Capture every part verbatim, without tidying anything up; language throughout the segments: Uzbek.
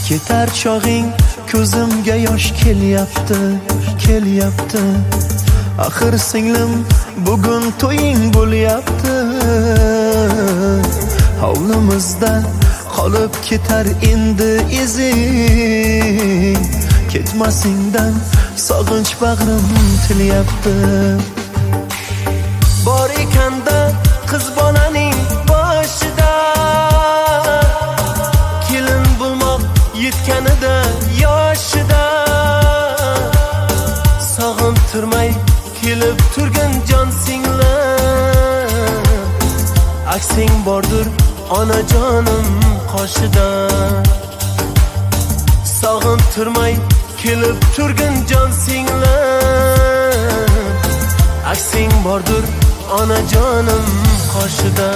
ketar chog'ing ko'zimga yosh kelyapti, kelyapti. Axir singlim bugun to'ying bo'lyapti. Hovlimizda qolib ketar endi izing, ketmasingdan sog'inch bag'rim tilyapti. Bor ekanda qiz bolaning boshida, kelin bo'lmoq yetganida yoshida, sog'intirmay kelib turgan jon singlim, aksing bordir onajonim qoshida. Sog'intirmay kelib turgan jon singlim, aksing bordir onajonim qoshida.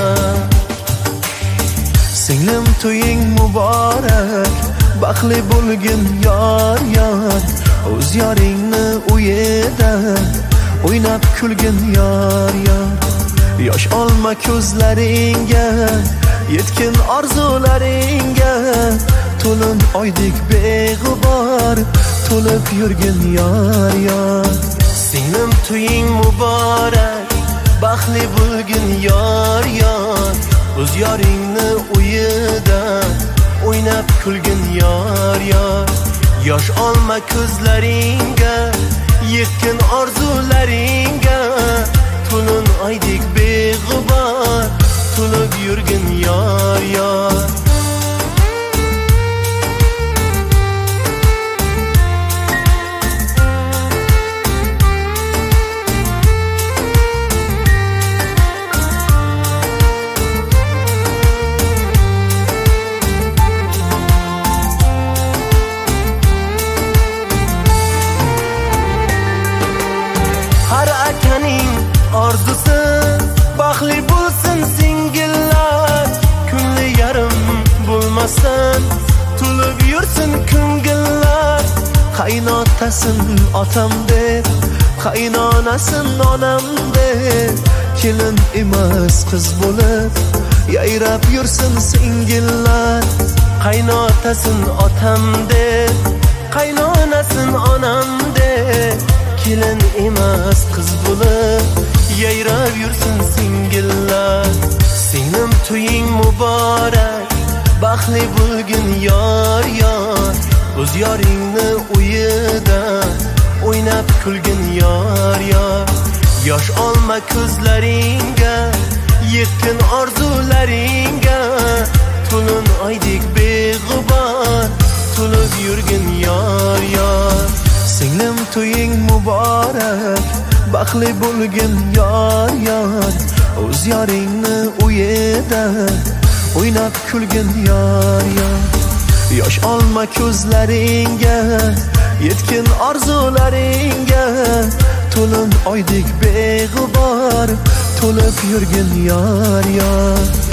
Singlim to'ying muborak, baxtli bo'lgin yor yor. O'z yoringni uyida o'ynab kulgin yor yor. Yosh olma ko'zlaringga, yetkin orzularingga, to'lin oydek beg'ubor to'lib yurgin yor yor. Singlim to'ying muborak, baxtli bo'lgin yor yor. O'z yoringni uyida o'ynab kulgin yor yor. Yosh olma ko'zlaringga, yetkin orzularingga, to'lin oydek beg'ubor to'lib yurgin yor yor. Har akaning orzusi baxtli bo'lsin singillar, kunli yarim bo'lmasdan to'lib yursin ko'ngillar. Qaynotasin otam deb, qaynonasin onam deb, kelin emas qiz bo'lib yayrab yursin singillar. Qaynotasin otam deb, qaynonasin onam deb, kelin emas qiz bo'lib yayrab yursin singillar. Singlim to'ying muborak, baxtli bo'lgin yor yor. O'z yoringni uyida o'ynab kulgin yor yor. Yosh olma ko'zlaringga, yetkin orzularingga, to'lin oydek beg'ubor to'lib yurgin yor yor. Singlim to'ying muborak, baxtli bo'lgin yor yor. O'z yoringni uyida o'ynab kulgin yor yor. Yosh olma ko'zlaringga, yetkin orzularingga, to'lin oydek beg'ubor to'lib yurgin yor yor.